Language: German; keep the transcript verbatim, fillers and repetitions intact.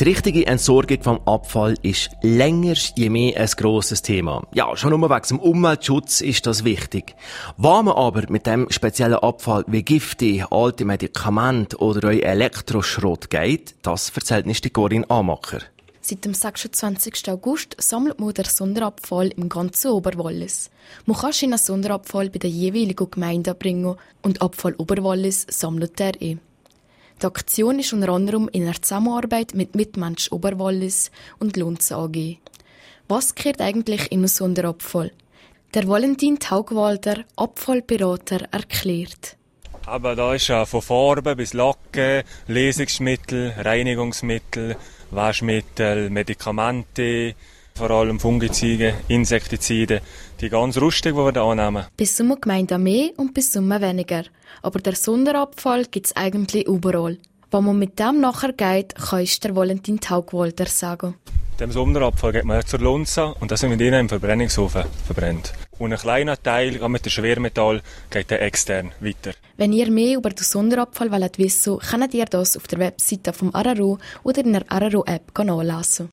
Die richtige Entsorgung vom Abfall ist länger je mehr ein grosses Thema. Ja, schon nur wegen dem Umweltschutz ist das wichtig. Was man aber mit dem speziellen Abfall wie Gifte, alte Medikamente oder auch Elektroschrott geht, das erzählt nicht die Corinne Amacher. Seit dem sechsundzwanzigsten August sammelt man den Sonderabfall im ganzen Oberwallis. Man kann seinen Sonderabfall bei der jeweiligen Gemeinde bringen und Abfall Oberwallis sammelt er eh. Die Aktion ist unter anderem in einer Zusammenarbeit mit Mitmensch Oberwallis und Lunz A G. Was gehört eigentlich in einen Sonderabfall? Der Valentin Taugwalder, Abfallberater, erklärt. Aber da ist ja von Farben bis Lacken, Lesungsmittel, Reinigungsmittel, Waschmittel, Medikamente, vor allem Fungizide, Insektizide, die ganz rüstig, die wir da annehmen. Bis zum Gemeinde mehr und bis zum weniger. Aber der Sonderabfall gibt es eigentlich überall. Was man mit dem nachher geht, kann ist der Valentin Taugwalder sagen. Dem Sonderabfall geht man ja zur Lunza und das wird mit ihnen im Verbrennungsofen verbrennt. Und ein kleiner Teil, mit dem Schwermetall, geht dann extern weiter. Wenn ihr mehr über den Sonderabfall wissen wollt, könnt ihr das auf der Webseite vom R R O oder in der R R O-App nachlesen.